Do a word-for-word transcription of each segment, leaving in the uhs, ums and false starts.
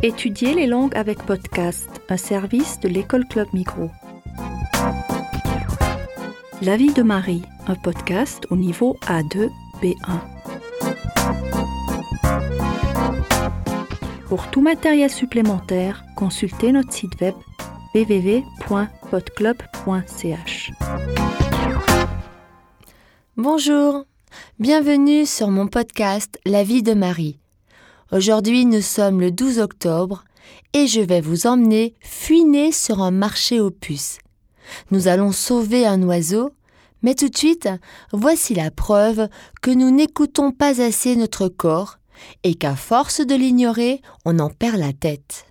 Étudier les langues avec podcast, un service de l'école Club Migros. La vie de Marie, un podcast au niveau A deux B un. Pour tout matériel supplémentaire, consultez notre site web w w w point podclub point c h. Bonjour, bienvenue sur mon podcast La vie de Marie. Aujourd'hui, nous sommes le douze octobre et je vais vous emmener fuiner sur un marché aux puces. Nous allons sauver un oiseau, mais tout de suite, voici la preuve que nous n'écoutons pas assez notre corps et qu'à force de l'ignorer, on en perd la tête.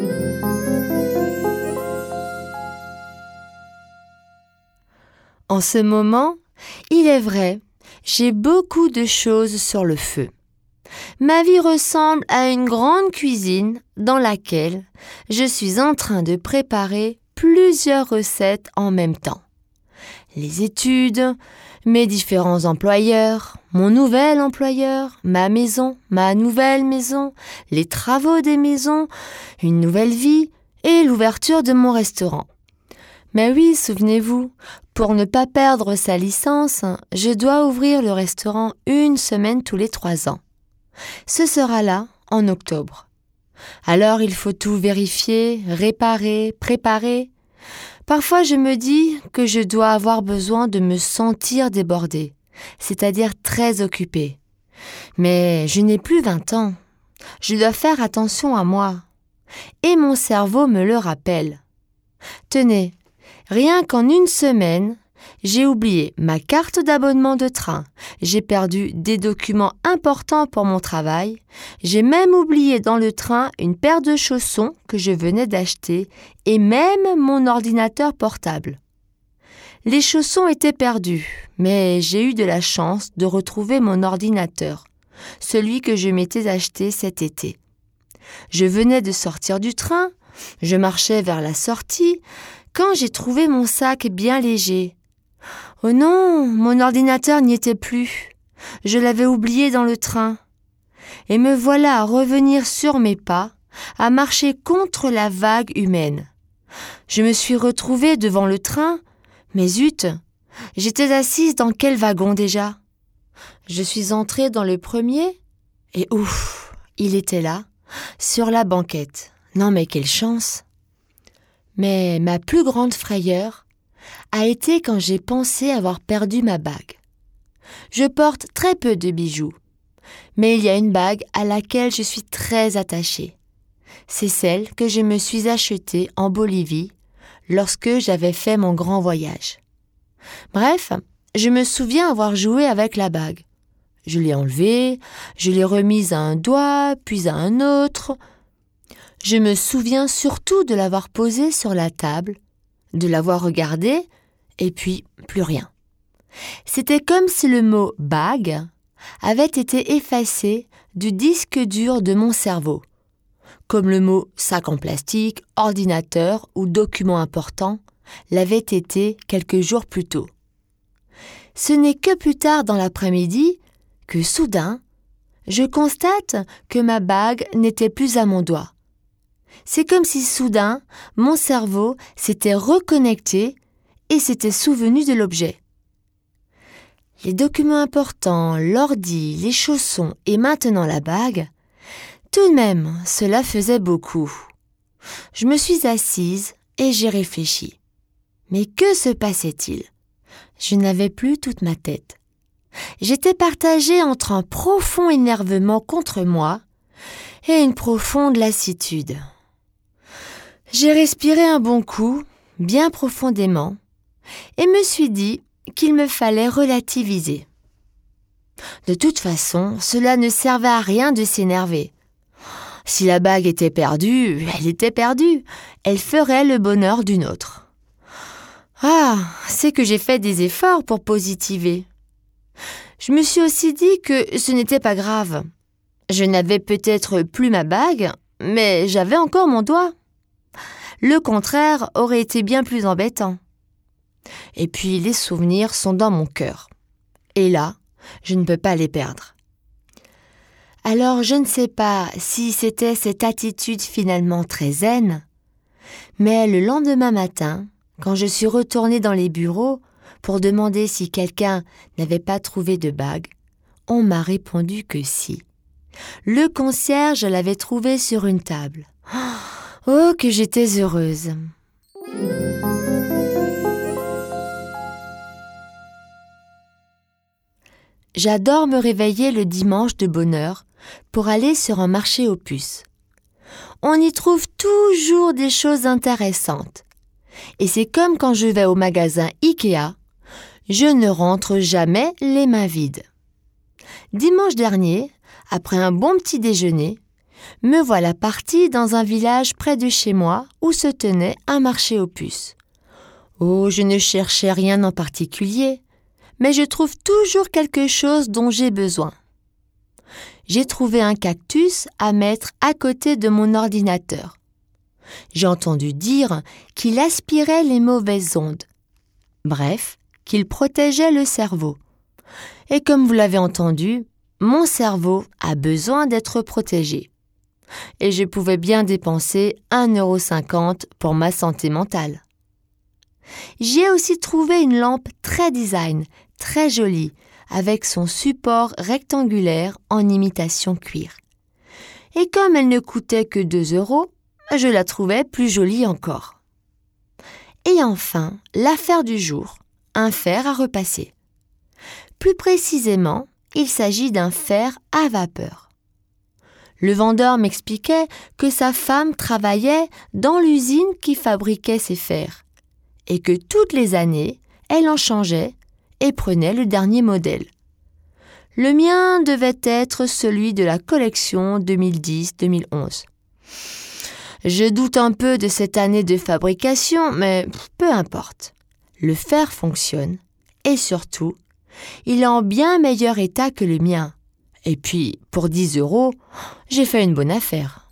En ce moment, il est vrai, j'ai beaucoup de choses sur le feu. Ma vie ressemble à une grande cuisine dans laquelle je suis en train de préparer plusieurs recettes en même temps. Les études, mes différents employeurs, mon nouvel employeur, ma maison, ma nouvelle maison, les travaux des maisons, une nouvelle vie et l'ouverture de mon restaurant. Mais oui, souvenez-vous, pour ne pas perdre sa licence, je dois ouvrir le restaurant une semaine tous les trois ans. Ce sera là, en octobre. Alors il faut tout vérifier, réparer, préparer. Parfois je me dis que je dois avoir besoin de me sentir débordée, c'est-à-dire très occupée. Mais je n'ai plus vingt ans. Je dois faire attention à moi. Et mon cerveau me le rappelle. Tenez, rien qu'en une semaine, j'ai oublié ma carte d'abonnement de train, j'ai perdu des documents importants pour mon travail, j'ai même oublié dans le train une paire de chaussons que je venais d'acheter et même mon ordinateur portable. Les chaussons étaient perdus, mais j'ai eu de la chance de retrouver mon ordinateur, celui que je m'étais acheté cet été. Je venais de sortir du train, je marchais vers la sortie, quand j'ai trouvé mon sac bien léger. Oh non, mon ordinateur n'y était plus. Je l'avais oublié dans le train. Et me voilà à revenir sur mes pas, à marcher contre la vague humaine. Je me suis retrouvée devant le train, mais zut, j'étais assise dans quel wagon déjà ? Je suis entrée dans le premier, et ouf, il était là, sur la banquette. Non mais quelle chance ! Mais ma plus grande frayeur a été quand j'ai pensé avoir perdu ma bague. Je porte très peu de bijoux, mais il y a une bague à laquelle je suis très attachée. C'est celle que je me suis achetée en Bolivie lorsque j'avais fait mon grand voyage. Bref, je me souviens avoir joué avec la bague. Je l'ai enlevée, je l'ai remise à un doigt, puis à un autre. Je me souviens surtout de l'avoir posée sur la table, de l'avoir regardée, et puis plus rien. C'était comme si le mot « bague » avait été effacé du disque dur de mon cerveau, comme le mot « sac en plastique »,« ordinateur » ou « document important » l'avait été quelques jours plus tôt. Ce n'est que plus tard dans l'après-midi que soudain, je constate que ma bague n'était plus à mon doigt. C'est comme si soudain, mon cerveau s'était reconnecté et s'était souvenu de l'objet. Les documents importants, l'ordi, les chaussons et maintenant la bague, tout de même, cela faisait beaucoup. Je me suis assise et j'ai réfléchi. Mais que se passait-il ? Je n'avais plus toute ma tête. J'étais partagée entre un profond énervement contre moi et une profonde lassitude. J'ai respiré un bon coup, bien profondément, et me suis dit qu'il me fallait relativiser. De toute façon, cela ne servait à rien de s'énerver. Si la bague était perdue, elle était perdue. Elle ferait le bonheur d'une autre. Ah, c'est que j'ai fait des efforts pour positiver. Je me suis aussi dit que ce n'était pas grave. Je n'avais peut-être plus ma bague, mais j'avais encore mon doigt. Le contraire aurait été bien plus embêtant. Et puis les souvenirs sont dans mon cœur. Et là, je ne peux pas les perdre. Alors je ne sais pas si c'était cette attitude finalement très zen, mais le lendemain matin, quand je suis retournée dans les bureaux pour demander si quelqu'un n'avait pas trouvé de bague, on m'a répondu que si. Le concierge l'avait trouvée sur une table. Oh, que j'étais heureuse! J'adore me réveiller le dimanche de bonne heure pour aller sur un marché aux puces. On y trouve toujours des choses intéressantes. Et c'est comme quand je vais au magasin Ikea, je ne rentre jamais les mains vides. Dimanche dernier, après un bon petit déjeuner, me voilà partie dans un village près de chez moi où se tenait un marché aux puces. Oh, je ne cherchais rien en particulier, mais je trouve toujours quelque chose dont j'ai besoin. J'ai trouvé un cactus à mettre à côté de mon ordinateur. J'ai entendu dire qu'il aspirait les mauvaises ondes. Bref, qu'il protégeait le cerveau. Et comme vous l'avez entendu, mon cerveau a besoin d'être protégé. Et je pouvais bien dépenser un euro cinquante pour ma santé mentale. J'y ai aussi trouvé une lampe très design, très jolie, avec son support rectangulaire en imitation cuir. Et comme elle ne coûtait que deux euros, je la trouvais plus jolie encore. Et enfin, l'affaire du jour, un fer à repasser. Plus précisément, il s'agit d'un fer à vapeur. Le vendeur m'expliquait que sa femme travaillait dans l'usine qui fabriquait ces fers et que toutes les années, elle en changeait et prenait le dernier modèle. Le mien devait être celui de la collection deux mille dix deux mille onze. Je doute un peu de cette année de fabrication, mais peu importe. Le fer fonctionne et surtout, il est en bien meilleur état que le mien. Et puis, pour dix euros, j'ai fait une bonne affaire.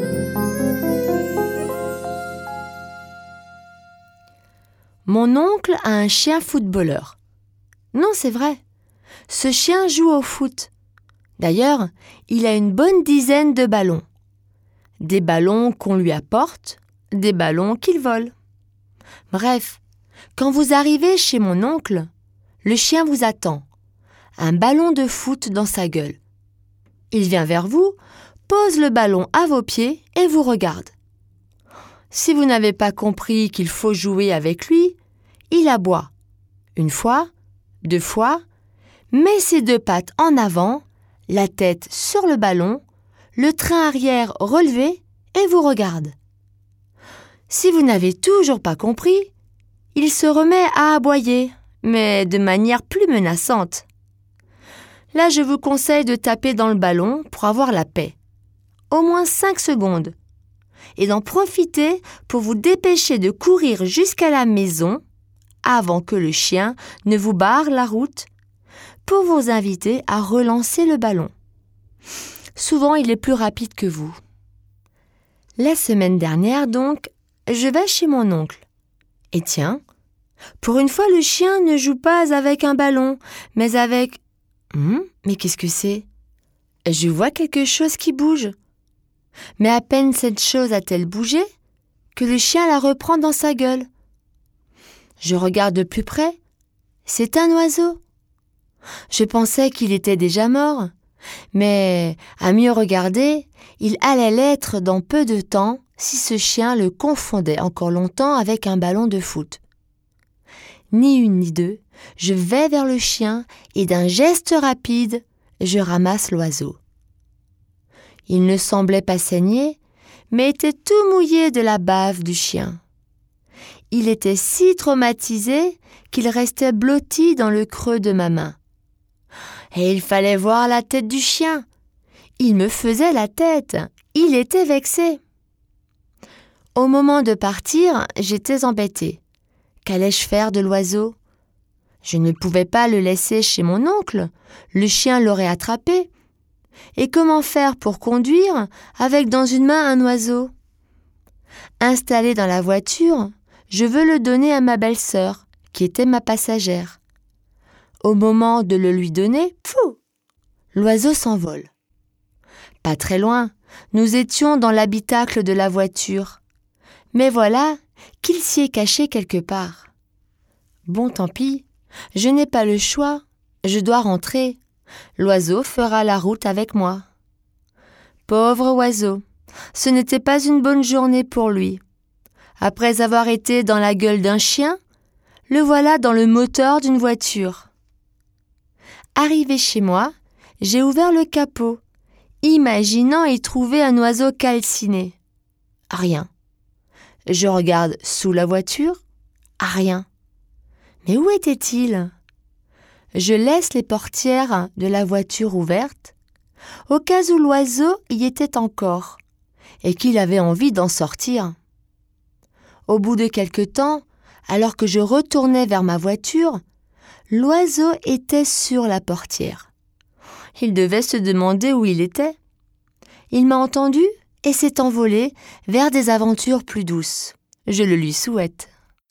Mon oncle a un chien footballeur. Non, c'est vrai. Ce chien joue au foot. D'ailleurs, il a une bonne dizaine de ballons. Des ballons qu'on lui apporte, des ballons qu'il vole. Bref, quand vous arrivez chez mon oncle, le chien vous attend, un ballon de foot dans sa gueule. Il vient vers vous, pose le ballon à vos pieds et vous regarde. Si vous n'avez pas compris qu'il faut jouer avec lui, il aboie. Une fois, deux fois, met ses deux pattes en avant, la tête sur le ballon, le train arrière relevé et vous regarde. Si vous n'avez toujours pas compris, il se remet à aboyer, mais de manière plus menaçante. Là, je vous conseille de taper dans le ballon pour avoir la paix. Au moins cinq secondes. Et d'en profiter pour vous dépêcher de courir jusqu'à la maison avant que le chien ne vous barre la route pour vous inviter à relancer le ballon. Souvent, il est plus rapide que vous. La semaine dernière, donc, je vais chez mon oncle. Et tiens, pour une fois, le chien ne joue pas avec un ballon, mais avec... Hum, mais qu'est-ce que c'est? Je vois quelque chose qui bouge. Mais à peine cette chose a-t-elle bougé que le chien la reprend dans sa gueule. Je regarde de plus près. C'est un oiseau. Je pensais qu'il était déjà mort, mais à mieux regarder, il allait l'être dans peu de temps si ce chien le confondait encore longtemps avec un ballon de foot. Ni une ni deux, je vais vers le chien et d'un geste rapide, je ramasse l'oiseau. Il ne semblait pas saigner, mais était tout mouillé de la bave du chien. Il était si traumatisé qu'il restait blotti dans le creux de ma main. Et il fallait voir la tête du chien. Il me faisait la tête. Il était vexé. Au moment de partir, j'étais embêtée. Qu'allais-je faire de l'oiseau? Je ne pouvais pas le laisser chez mon oncle. Le chien l'aurait attrapé. Et comment faire pour conduire avec dans une main un oiseau? Installé dans la voiture, je veux le donner à ma belle-sœur, qui était ma passagère. Au moment de le lui donner, pfou, l'oiseau s'envole. Pas très loin, nous étions dans l'habitacle de la voiture. Mais voilà qu'il s'y est caché quelque part. Bon, tant pis, je n'ai pas le choix, je dois rentrer. L'oiseau fera la route avec moi. Pauvre oiseau, ce n'était pas une bonne journée pour lui. Après avoir été dans la gueule d'un chien, le voilà dans le moteur d'une voiture. Arrivé chez moi, j'ai ouvert le capot, imaginant y trouver un oiseau calciné. Rien. Je regarde sous la voiture, rien. Mais où était-il ? Je laisse les portières de la voiture ouvertes, au cas où l'oiseau y était encore, et qu'il avait envie d'en sortir. Au bout de quelque temps, alors que je retournais vers ma voiture, l'oiseau était sur la portière. Il devait se demander où il était. Il m'a entendu et s'est envolé vers des aventures plus douces. Je le lui souhaite.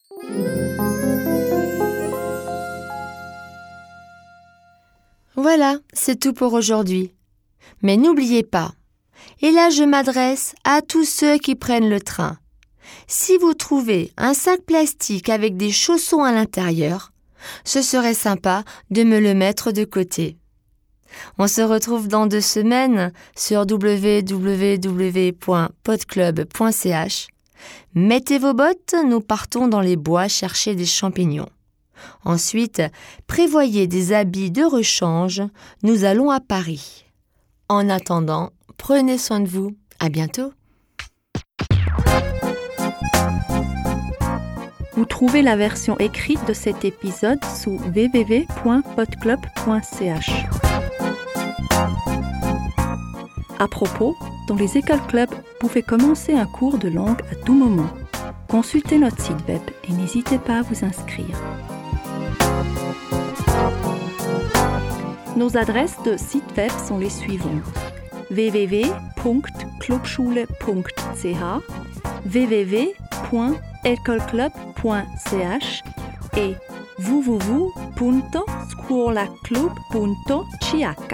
Voilà, c'est tout pour aujourd'hui. Mais n'oubliez pas, et là je m'adresse à tous ceux qui prennent le train. Si vous trouvez un sac plastique avec des chaussons à l'intérieur, ce serait sympa de me le mettre de côté. On se retrouve dans deux semaines sur w w w point podclub point c h. Mettez vos bottes, nous partons dans les bois chercher des champignons. Ensuite, prévoyez des habits de rechange, nous allons à Paris. En attendant, prenez soin de vous. À bientôt. Vous trouvez la version écrite de cet épisode sous w w w point podclub point c h. À propos, dans les écoles clubs, vous pouvez commencer un cours de langue à tout moment. Consultez notre site web et n'hésitez pas à vous inscrire. Nos adresses de site web sont les suivantes: w w w point clubschule point c h, w w w point ecolclub point c h et w w w punto scuolaclub punto c h.